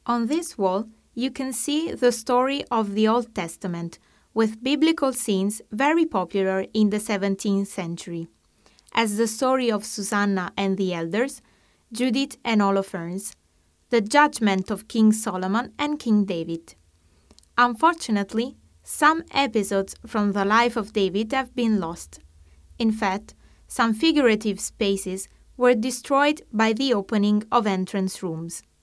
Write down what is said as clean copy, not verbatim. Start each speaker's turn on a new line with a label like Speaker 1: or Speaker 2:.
Speaker 1: On this wall, you can see the story of the Old Testament, with biblical scenes very popular in the 17th century, as the story of Susanna and the elders, Judith and Holofernes, the judgment of King Solomon and King David. Unfortunately, some episodes from the life of David have been lost. In fact, some figurative spaces were destroyed by the opening of entrance rooms.